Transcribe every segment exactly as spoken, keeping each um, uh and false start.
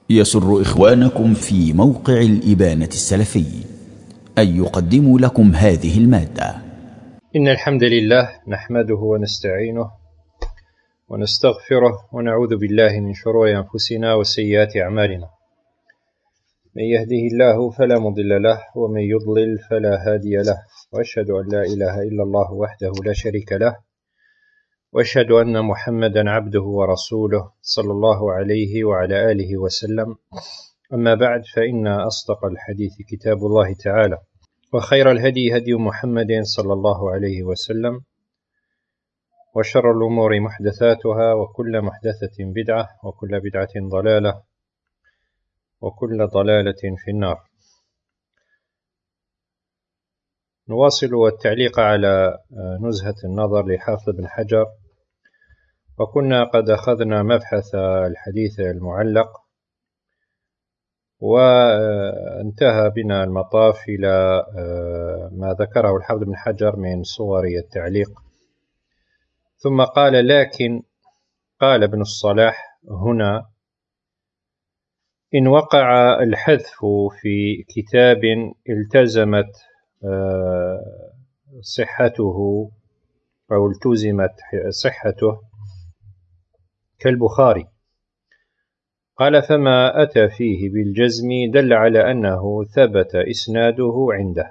يسر إخوانكم في موقع الإبانة السلفي أن يقدموا لكم هذه المادة. إن الحمد لله نحمده ونستعينه ونستغفره ونعوذ بالله من شرور أنفسنا وسيئات أعمالنا. من يهده الله فلا مضل له ومن يضلل فلا هادي له، وأشهد أن لا إله إلا الله وحده لا شريك له، وأشهد أن محمدا عبده ورسوله صلى الله عليه وعلى آله وسلم. أما بعد، فإن أصدق الحديث كتاب الله تعالى، وخير الهدي هدي محمد صلى الله عليه وسلم، وشر الأمور محدثاتها، وكل محدثة بدعة، وكل بدعة ضلالة، وكل ضلالة في النار. نواصل التعليق على نزهة النظر لحافظ بن حجر، وكنا قد أخذنا مبحث الحديث المعلق، وانتهى بنا المطاف إلى ما ذكره الحافظ بن حجر من صور التعليق. ثم قال: لكن قال ابن الصلاح هنا: إن وقع الحذف في كتاب التزمت صحته أو التزمت صحته كالبخاري، قال فما أتى فيه بالجزم دل على أنه ثبت إسناده عنده.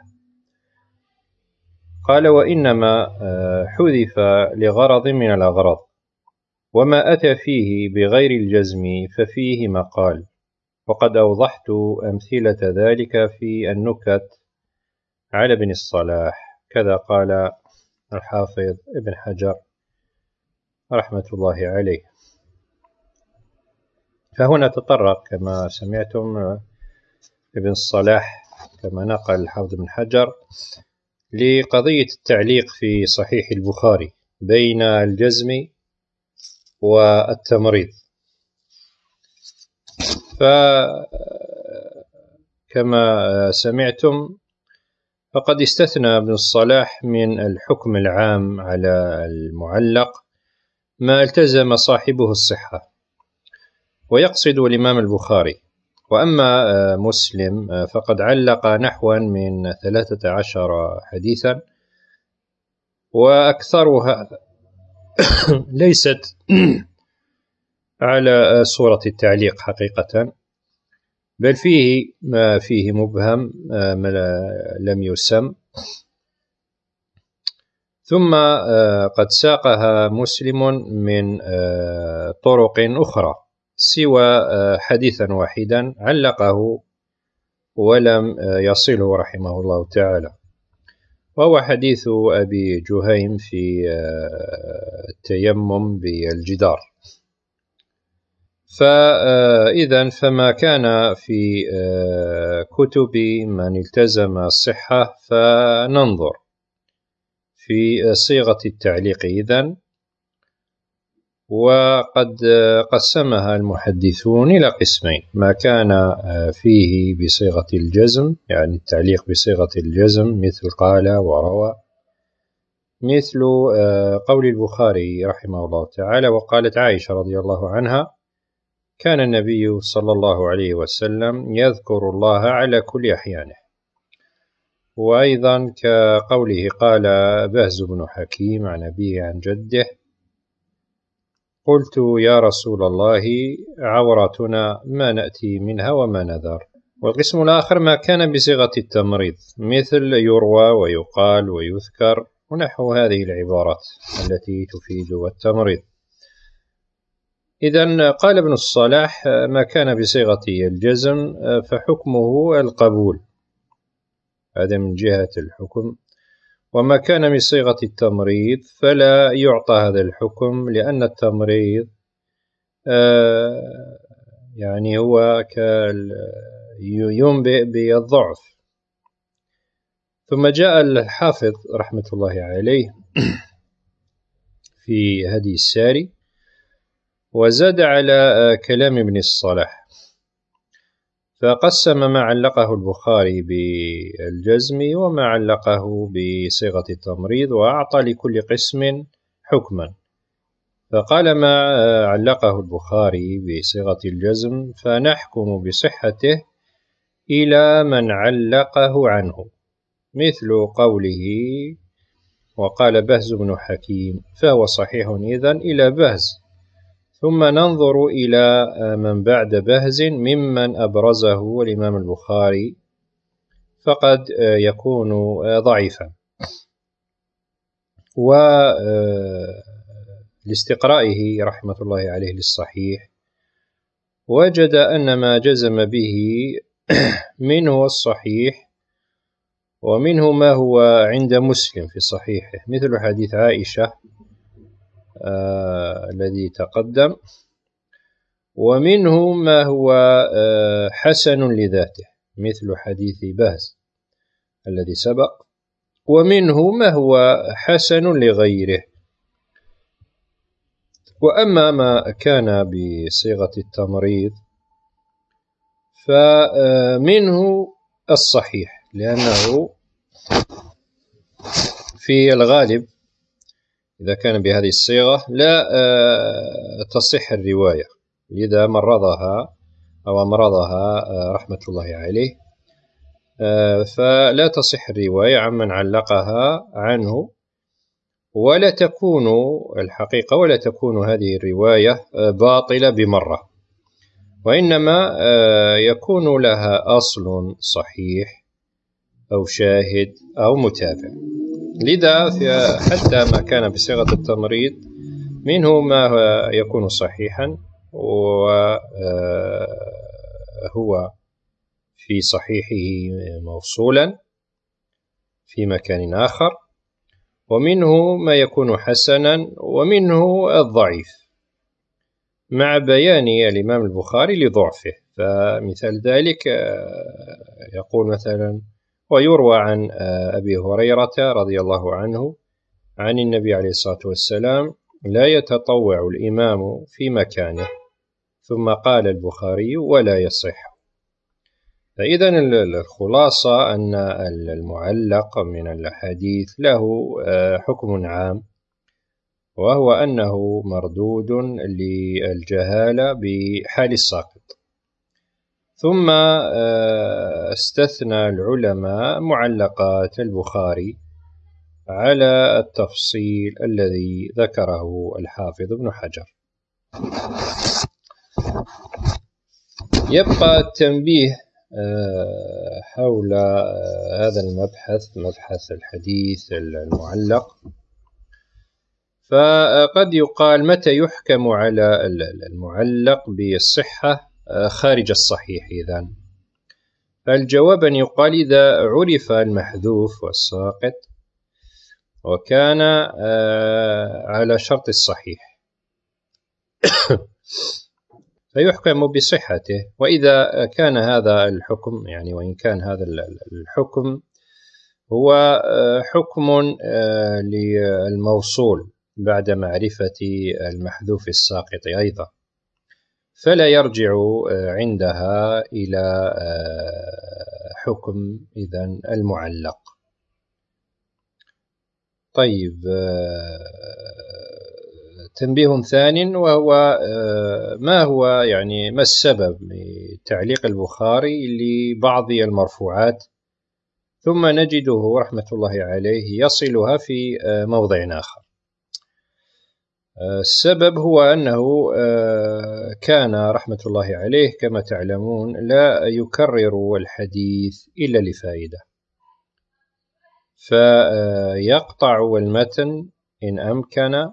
قال: وإنما حذف لغرض من الأغراض، وما أتى فيه بغير الجزم ففيه مقال، وقد أوضحت أمثلة ذلك في النكت على ابن الصلاح. كذا قال الحافظ ابن حجر رحمة الله عليه. فهنا تطرق كما سمعتم ابن الصلاح كما نقل الحافظ بن حجر لقضية التعليق في صحيح البخاري بين الجزم والتمريض. فكما سمعتم فقد استثنى ابن الصلاح من الحكم العام على المعلق ما التزم صاحبه الصحة، ويقصد الإمام البخاري. وأما مسلم فقد علق نحوا من ثلاثة عشر حديثا، وأكثرها ليست على صورة التعليق حقيقة، بل فيه ما فيه مبهم ما لم يسم. ثم قد ساقها مسلم من طرق أخرى سوى حديثا واحدا علقه ولم يصله رحمه الله تعالى، وهو حديث أبي جهيم في التيمم بالجدار. فإذا فما كان في كتب من التزم الصحة فننظر في صيغة التعليق إذن، وقد قسمها المحدثون إلى قسمين: ما كان فيه بصيغة الجزم، يعني التعليق بصيغة الجزم مثل قال وروى، مثل قول البخاري رحمه الله تعالى: وقالت عائشة رضي الله عنها: كان النبي صلى الله عليه وسلم يذكر الله على كل أحيانه. وأيضا كقوله قال بهز بن حكيم عن أبيه عن جده: قلت يا رسول الله عورتنا ما نأتي منها وما نذر. والقسم الآخر ما كان بصيغة التمريض مثل يروى ويقال ويذكر ونحو هذه العبارات التي تفيد التمريض. إذن قال ابن الصلاح: ما كان بصيغة الجزم فحكمه القبول، هذا من جهة الحكم. وما كان من صيغة التمريض فلا يعطى هذا الحكم، لأن التمريض يعني هو ينبئ بالضعف. ثم جاء الحافظ رحمة الله عليه في هدي الساري وزاد على كلام ابن الصلاح، فقسم ما علقه البخاري بالجزم وما علقه بصيغة التمريض، وأعطى لكل قسم حكما. فقال ما علقه البخاري بصيغة الجزم فنحكم بصحته إلى من علقه عنه، مثل قوله وقال بهز بن حكيم فهو صحيح إذن إلى بهز، ثم ننظر إلى من بعد بهز ممن أبرزه الإمام البخاري فقد يكون ضعيفا. ولاستقرائه رحمة الله عليه للصحيح وجد أن ما جزم به منه الصحيح ومنه ما هو عند مسلم في صحيحه، مثل حديث عائشة آه الذي تقدم، ومنه ما هو آه حسن لذاته مثل حديث بهز الذي سبق، ومنه ما هو حسن لغيره. وأما ما كان بصيغة التمريض فمنه الصحيح، لأنه في الغالب إذا كان بهذه الصيغة لا تصح الرواية، لذا مرضها أو أمرضها رحمة الله عليه، فلا تصح الرواية عمن علقها عنه، ولا تكون الحقيقة ولا تكون هذه الرواية باطلة بمرة، وإنما يكون لها أصل صحيح أو شاهد أو متابع. لذا حتى ما كان بصيغة التمريض منه ما يكون صحيحا وهو في صحيحه موصولا في مكان آخر، ومنه ما يكون حسنا، ومنه الضعيف مع بيان الإمام البخاري لضعفه. فمثال ذلك يقول مثلا ويروى عن أبي هريرة رضي الله عنه عن النبي عليه الصلاة والسلام لا يتطوع الإمام في مكانه، ثم قال البخاري ولا يصح. فإذا الخلاصة أن المعلق من الحديث له حكم عام، وهو أنه مردود للجهالة بحال الساقط. ثم استثنى العلماء معلقات البخاري على التفصيل الذي ذكره الحافظ ابن حجر. يبقى التنبيه حول هذا المبحث، مبحث الحديث المعلق. فقد يقال متى يحكم على المعلق بالصحة خارج الصحيح؟ إذن فالجواب أن يقال إذا عرف المحذوف والساقط وكان على شرط الصحيح فيحكم بصحته. وإذا كان هذا الحكم يعني وإن كان هذا الحكم هو حكم للموصول بعد معرفة المحذوف الساقط أيضا، فلا يرجع عندها إلى حكم إذن المعلق. طيب، تنبيه ثاني وهو ما هو يعني ما السبب لتعليق البخاري لبعض المرفوعات ثم نجده رحمة الله عليه يصلها في موضع آخر. السبب هو أنه كان رحمة الله عليه كما تعلمون لا يكرر الحديث إلا لفائدة، فيقطع المتن إن أمكن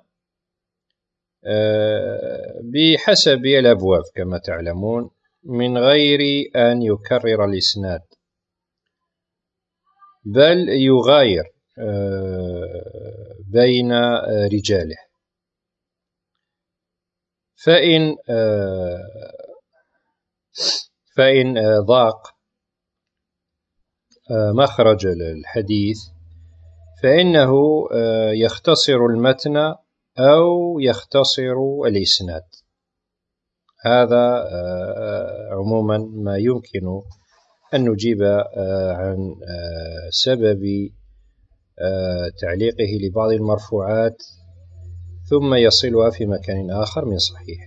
بحسب الأبواب كما تعلمون من غير أن يكرر الإسناد، بل يغاير بين رجاله. فإن فإن ضاق مخرج الحديث فإنه يختصر المتن أو يختصر الإسناد. هذا عموما ما يمكن أن نجيب عن سبب تعليقه لبعض المرفوعات ثم يصلها في مكان آخر من صحيحه.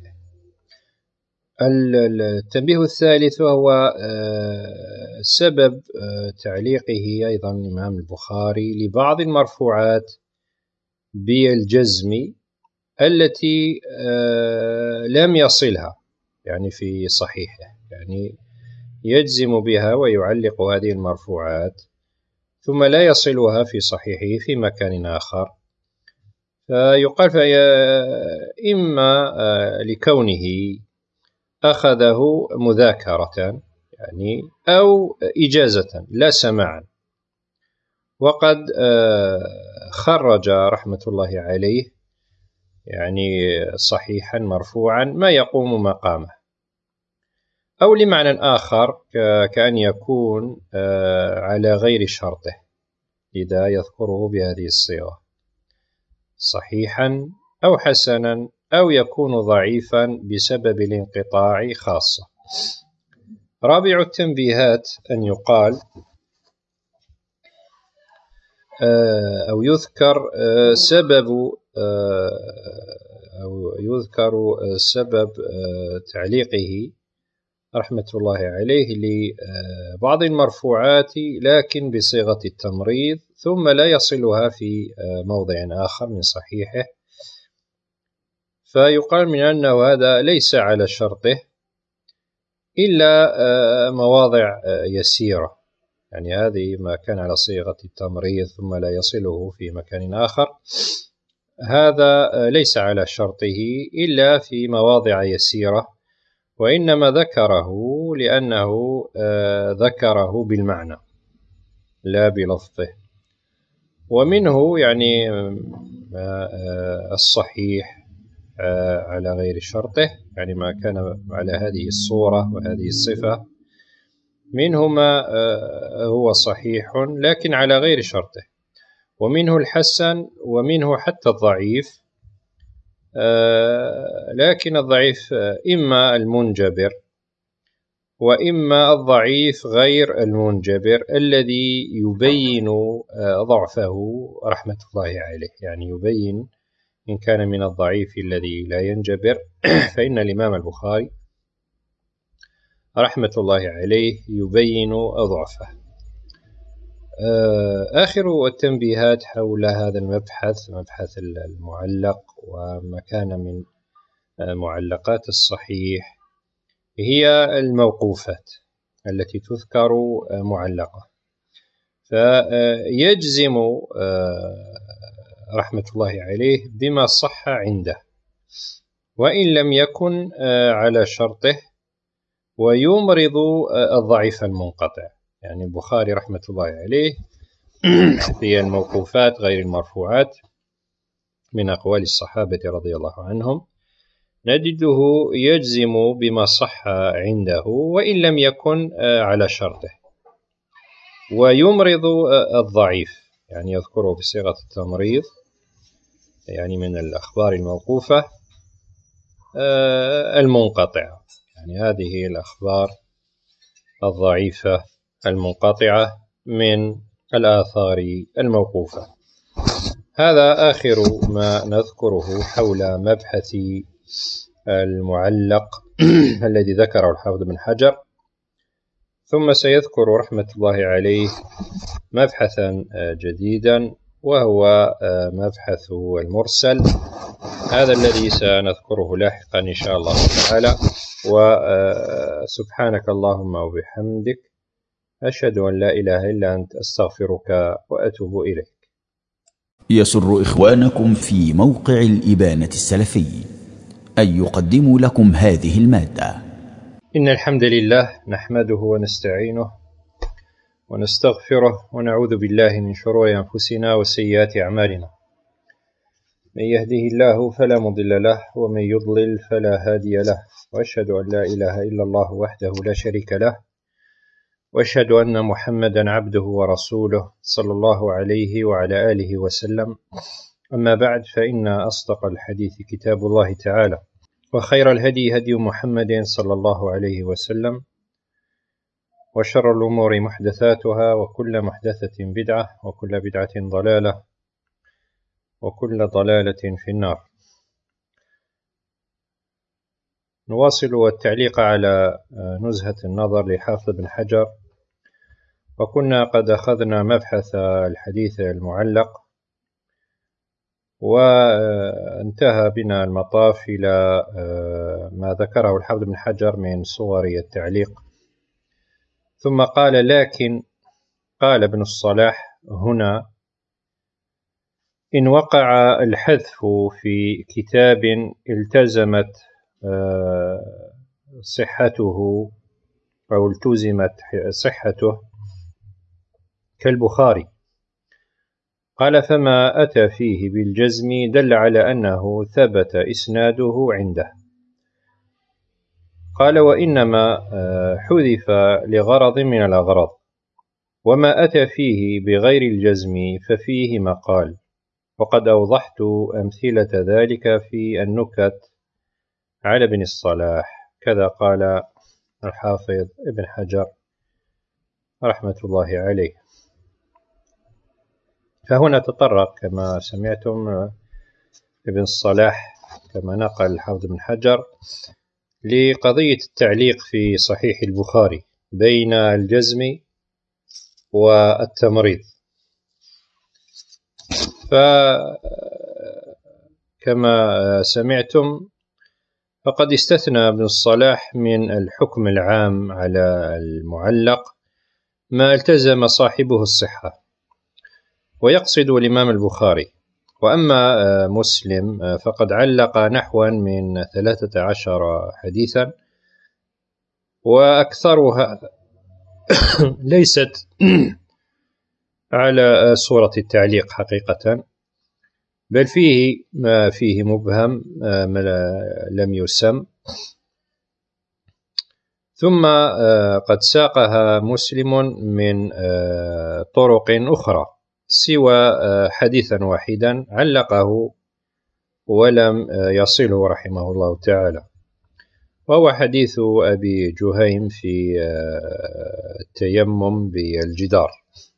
التنبيه الثالث هو سبب تعليقه أيضا الإمام البخاري لبعض المرفوعات بالجزم التي لم يصلها يعني في صحيحه، يعني يجزم بها ويعلق هذه المرفوعات ثم لا يصلها في صحيحه في مكان آخر، فيقال إما لكونه أخذه مذاكرة يعني أو إجازة لا سماعا. وقد خرج رحمة الله عليه يعني صحيحا مرفوعا ما يقوم مقامه، أو لمعنى آخر كأن يكون على غير شرطه، لذا يذكره بهذه الصيغة صحيحا أو حسنا، أو يكون ضعيفا بسبب الانقطاع خاصة. رابع التنبيهات أن يقال أو يذكر سبب أو يذكر سبب تعليقه رحمة الله عليه لبعض المرفوعات لكن بصيغة التمريض ثم لا يصلها في موضع آخر من صحيحه، فيقال من أنه هذا ليس على شرطه إلا مواضع يسيرة، يعني هذه ما كان على صيغة التمريض ثم لا يصله في مكان آخر، هذا ليس على شرطه إلا في مواضع يسيرة، وإنما ذكره لأنه ذكره بالمعنى لا بلفظه. ومنه يعني الصحيح على غير شرطه، يعني ما كان على هذه الصورة وهذه الصفة، منه ما هو صحيح لكن على غير شرطه، ومنه الحسن، ومنه حتى الضعيف، لكن الضعيف إما المنجبر وإما الضعيف غير المنجبر الذي يبين ضعفه رحمة الله عليه، يعني يبين إن كان من الضعيف الذي لا ينجبر فإن الإمام البخاري رحمة الله عليه يبين ضعفه. آخر التنبيهات حول هذا المبحث، مبحث المعلق وما كان من معلقات الصحيح، هي الموقوفات التي تذكر معلقة. فيجزم رحمة الله عليه بما صح عنده وإن لم يكن على شرطه، ويمرض الضعيف المنقطع. يعني البخاري رحمة الله عليه في الموقوفات غير المرفوعات من أقوال الصحابة رضي الله عنهم نجده يجزم بما صح عنده وإن لم يكن على شرطه، ويمرض الضعيف، يعني يذكره بصيغة التمريض، يعني من الأخبار الموقوفة المنقطعة، يعني هذه الأخبار الضعيفة المنقطعة من الآثار الموقوفة. هذا آخر ما نذكره حول مبحث المعلق الذي ذكره الحافظ بن حجر، ثم سيذكر رحمة الله عليه مبحثا جديدا وهو مبحث المرسل، هذا الذي سنذكره لاحقا إن شاء الله تعالى. وسبحانك اللهم وبحمدك، أشهد أن لا إله إلا أنت، أستغفرك وأتوب إليك. يسر إخوانكم في موقع الإبانة السلفي أن يقدموا لكم هذه المادة. إن الحمد لله نحمده ونستعينه ونستغفره ونعوذ بالله من شرور أنفسنا وسيئات أعمالنا، من يهده الله فلا مضل له ومن يضلل فلا هادي له، وأشهد أن لا إله إلا الله وحده لا شريك له، وأشهد أن محمدا عبده ورسوله صلى الله عليه وعلى آله وسلم. أما بعد، فإن أصدق الحديث كتاب الله تعالى، وخير الهدي هدي محمد صلى الله عليه وسلم، وشر الأمور محدثاتها، وكل محدثة بدعة، وكل بدعة ضلالة، وكل ضلالة في النار. نواصل التعليق على نزهة النظر لحافظ بن حجر، وكنا قد أخذنا مبحث الحديث المعلق، وانتهى بنا المطاف إلى ما ذكره الحافظ بن حجر من صور التعليق. ثم قال: لكن قال ابن الصلاح هنا: إن وقع الحذف في كتاب التزمت صحته أو التزمت صحته كالبخاري، قال فما أتى فيه بالجزم دل على أنه ثبت إسناده عنده. قال: وإنما حذف لغرض من الأغراض، وما أتى فيه بغير الجزم ففيه مقال، وقد أوضحت أمثلة ذلك في النكت على ابن الصلاح. كذا قال الحافظ ابن حجر رحمة الله عليه. فهنا تطرق كما سمعتم ابن الصلاح كما نقل الحافظ ابن حجر لقضية التعليق في صحيح البخاري بين الجزم والتمريض. فكما سمعتم فقد استثنى ابن الصلاح من الحكم العام على المعلق ما التزم صاحبه الصحة، ويقصد الإمام البخاري. وأما مسلم فقد علق نحوا من ثلاثة عشر حديثا، وأكثرها ليست على صورة التعليق حقيقة، بل فيه ما فيه مبهم ما لم يسم. ثم قد ساقها مسلم من طرق أخرى سوى حديثا واحدا علقه ولم يصله رحمه الله تعالى، وهو حديث أبي جهيم في التيمم بالجدار.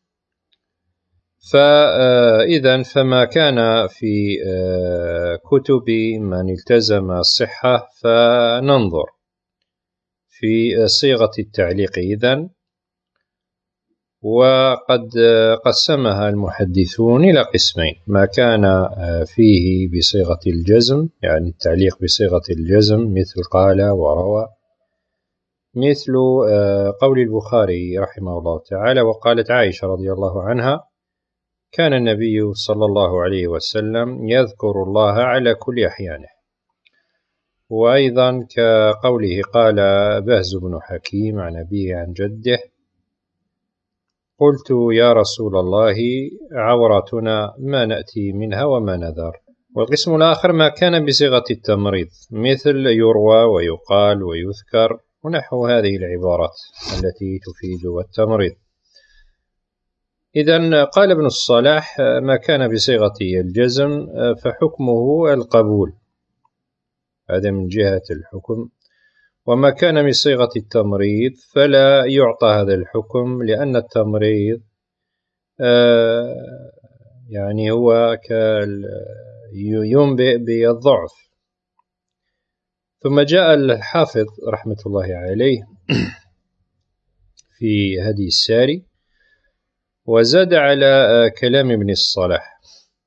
فإذا فما كان في كتب من التزم الصحة فننظر في صيغة التعليق إذن، وقد قسمها المحدثون إلى قسمين: ما كان فيه بصيغة الجزم، يعني التعليق بصيغة الجزم مثل قال وروى، مثل قول البخاري رحمه الله تعالى: وقالت عائشة رضي الله عنها: كان النبي صلى الله عليه وسلم يذكر الله على كل أحيانه. وأيضا كقوله قال بهز بن حكيم عن أبيه عن جده: قلت يا رسول الله عورتنا ما نأتي منها وما نذر. والقسم الآخر ما كان بصيغة التمريض مثل يروى ويقال ويذكر ونحو هذه العبارات التي تفيد التمريض. إذن قال ابن الصلاح: ما كان بصيغة الجزم فحكمه القبول، هذا من جهة الحكم. وما كان بصيغة التمريض فلا يعطى هذا الحكم، لأن التمريض يعني هو ينبئ بالضعف. ثم جاء الحافظ رحمة الله عليه في هدي الساري وزاد على كلام ابن الصلاح،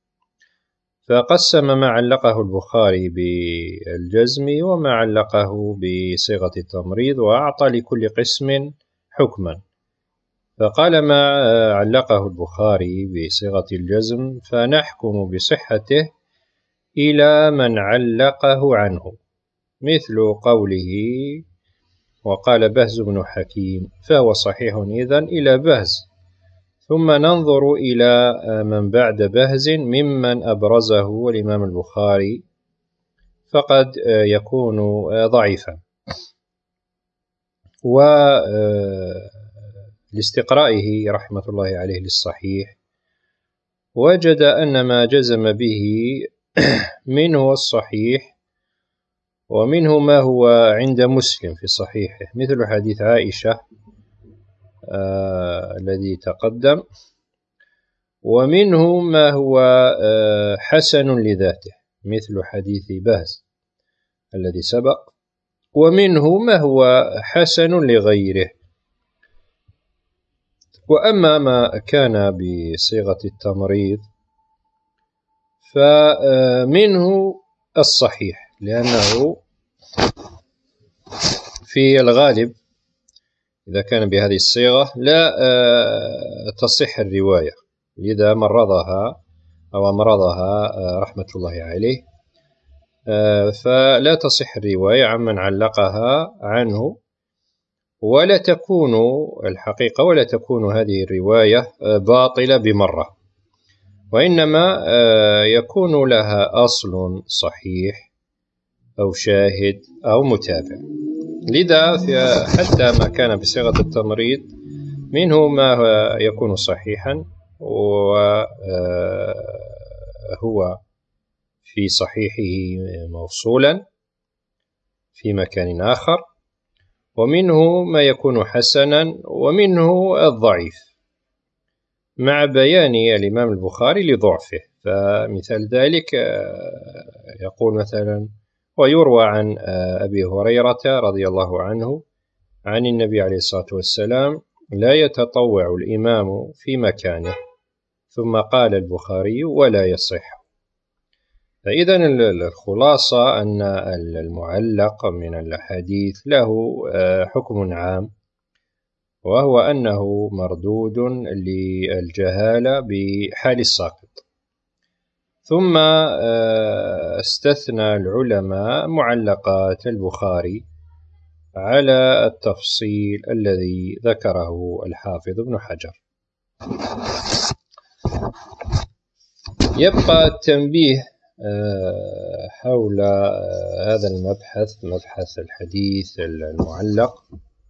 فقسم ما علقه البخاري بالجزم وما علقه بصيغة التمريض، وأعطى لكل قسم حكما. فقال: ما علقه البخاري بصيغة الجزم فنحكم بصحته إلى من علقه عنه، مثل قوله وقال بهز بن حكيم، فهو صحيح إذن إلى بهز. ثم ننظر إلى من بعد بهز ممن أبرزه الإمام البخاري فقد يكون ضعيفا. ولاستقرائه رحمة الله عليه للصحيح وجد أن ما جزم به منه الصحيح، ومنه ما هو عند مسلم في صحيحه مثل حديث عائشة آه الذي تقدم، ومنه ما هو آه حسن لذاته مثل حديث بهز الذي سبق، ومنه ما هو حسن لغيره. وأما ما كان بصيغة التمريض فمنه الصحيح، لأنه في الغالب إذا كان بهذه الصيغة لا تصح الرواية، لذا مرضها أو أمرضها رحمة الله عليه فلا تصح الرواية عمن علقها عنه، ولا تكون الحقيقة ولا تكون هذه الرواية باطلة بمرة، وإنما يكون لها أصل صحيح أو شاهد أو متابع. لذا حتى ما كان بصيغة التمريض منه ما يكون صحيحا وهو في صحيحه موصولا في مكان آخر، ومنه ما يكون حسنا، ومنه الضعيف مع بيان الإمام البخاري لضعفه. فمثال ذلك يقول مثلا: ويروى عن أبي هريرة رضي الله عنه عن النبي عليه الصلاة والسلام: لا يتطوع الإمام في مكانه، ثم قال البخاري: ولا يصح. فإذا الخلاصة أن المعلق من الحديث له حكم عام، وهو أنه مردود للجهالة بحال الساقط. ثم استثنى العلماء معلقات البخاري على التفصيل الذي ذكره الحافظ ابن حجر. يبقى التنبيه حول هذا المبحث، مبحث الحديث المعلق.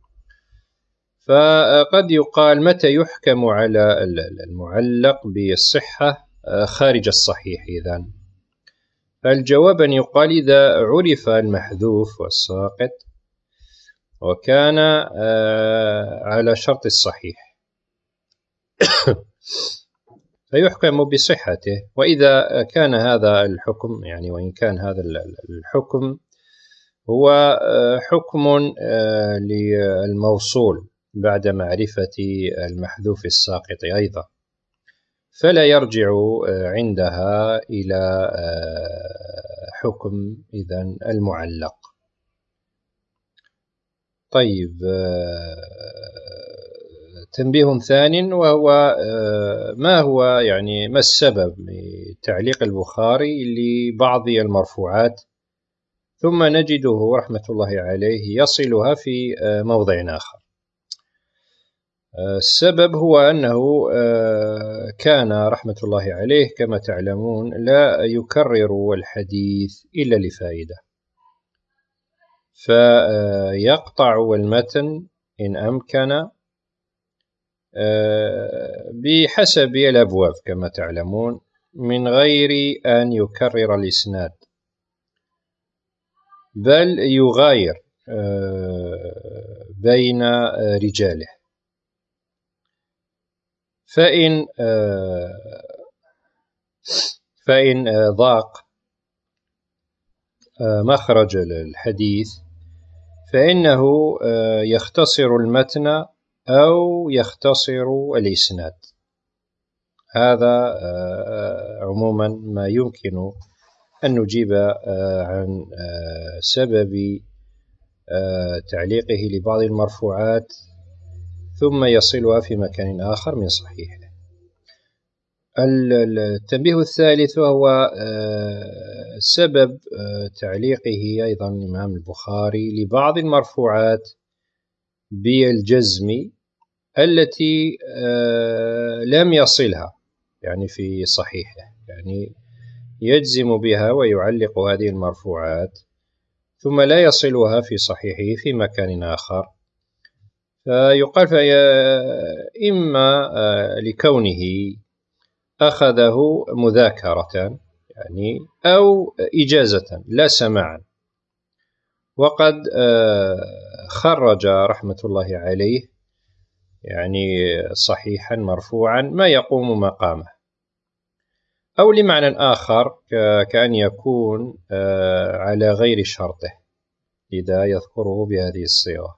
فقد يقال: متى يحكم على المعلق بالصحة خارج الصحيح؟ إذن فالجواب أن يقال: إذا عرف المحذوف والساقط وكان على شرط الصحيح فيحكم بصحته. وإذا كان هذا الحكم، يعني وإن كان هذا الحكم هو حكم للموصول بعد معرفة المحذوف الساقط أيضا، فلا يرجع عندها إلى حكم إذن المعلق. طيب، تنبيه ثانٍ، وهو ما هو يعني ما السبب لتعليق البخاري لبعض المرفوعات ثم نجده رحمة الله عليه يصلها في موضع آخر؟ السبب هو أنه كان رحمة الله عليه كما تعلمون لا يكرر الحديث إلا لفائدة، فيقطع المتن إن أمكن بحسب الأبواب كما تعلمون، من غير أن يكرر الإسناد، بل يغاير بين رجاله. فإن فإن ضاق مخرج الحديث فإنه يختصر المتن أو يختصر الإسناد. هذا عموما ما يمكن أن نجيب عن سبب تعليقه لبعض المرفوعات ثم يصلها في مكان آخر من صحيحه. التنبيه الثالث وهو سبب تعليقه أيضا الإمام البخاري لبعض المرفوعات بالجزم التي لم يصلها يعني في صحيحه، يعني يجزم بها ويعلق هذه المرفوعات ثم لا يصلها في صحيحه في مكان آخر. فيقال إما لكونه أخذه مذاكرة يعني أو إجازة لا سماعا، وقد خرج رحمة الله عليه يعني صحيحا مرفوعا ما يقوم مقامه، أو لمعنى آخر كأن يكون على غير شرطه، لذا يذكره بهذه الصيغة: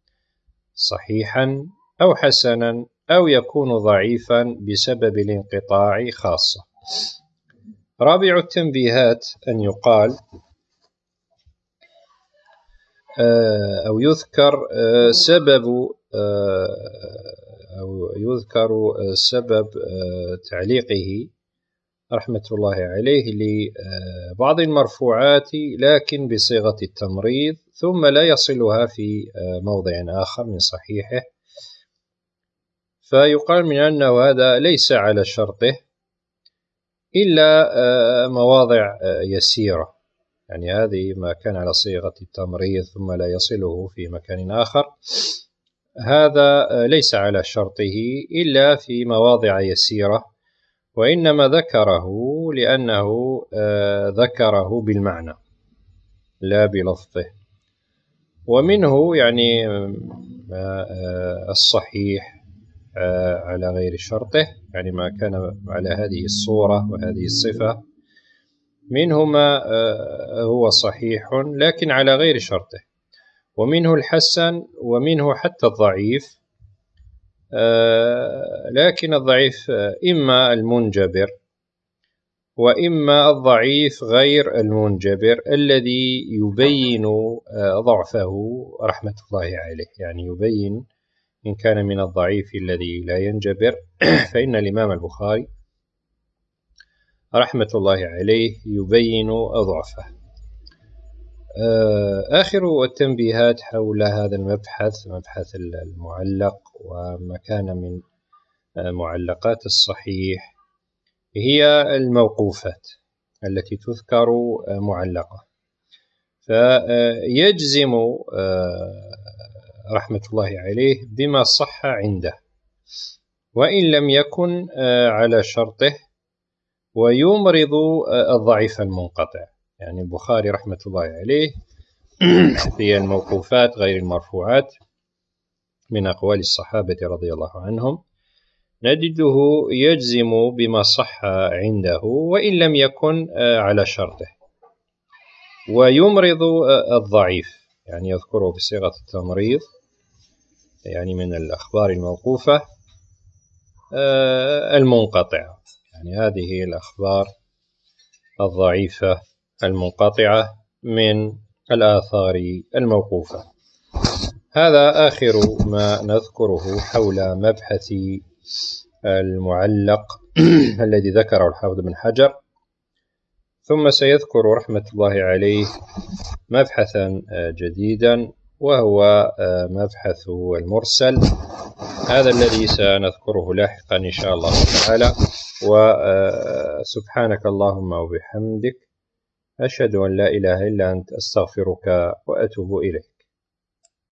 صحيحا أو حسنا أو يكون ضعيفا بسبب الانقطاع خاصة. رابع التنبيهات أن يقال أو يذكر سبب أو يذكر سبب تعليقه رحمة الله عليه لبعض المرفوعات لكن بصيغة التمريض، ثم لا يصلها في موضع آخر من صحيحه، فيقال من أنه هذا ليس على شرطه إلا مواضع يسيرة، يعني هذه ما كان على صيغة التمريض ثم لا يصله في مكان آخر، هذا ليس على شرطه إلا في مواضع يسيرة، وإنما ذكره لأنه ذكره بالمعنى لا بلفظه. ومنه يعني الصحيح على غير شرطه، يعني ما كان على هذه الصورة وهذه الصفة، منه ما هو صحيح لكن على غير شرطه، ومنه الحسن، ومنه حتى الضعيف، لكن الضعيف إما المنجبر وإما الضعيف غير المنجبر الذي يبين ضعفه رحمة الله عليه، يعني يبين إن كان من الضعيف الذي لا ينجبر فإن الإمام البخاري رحمة الله عليه يبين ضعفه. آخر التنبيهات حول هذا المبحث، مبحث المعلق وما كان من معلقات الصحيح، هي الموقوفات التي تذكر معلقة. فيجزم رحمة الله عليه بما صح عنده وإن لم يكن على شرطه، ويمرض الضعيف المنقطع. يعني البخاري رحمة الله عليه في الموقوفات غير المرفوعات من أقوال الصحابة رضي الله عنهم نجده يجزم بما صح عنده وإن لم يكن على شرطه، ويمرض الضعيف، يعني يذكره بصيغة التمريض، يعني من الأخبار الموقوفة المنقطعة، يعني هذه الأخبار الضعيفة المنقطعة من الآثار الموقوفة. هذا آخر ما نذكره حول مبحث المعلق الذي ذكره الحافظ بن حجر، ثم سيذكر رحمة الله عليه مبحثا جديدا وهو مبحث المرسل، هذا الذي سنذكره لاحقا إن شاء الله تعالى. وسبحانك اللهم وبحمدك، أشهد أن لا إله إلا أنت، أستغفرك وأتوب إليك.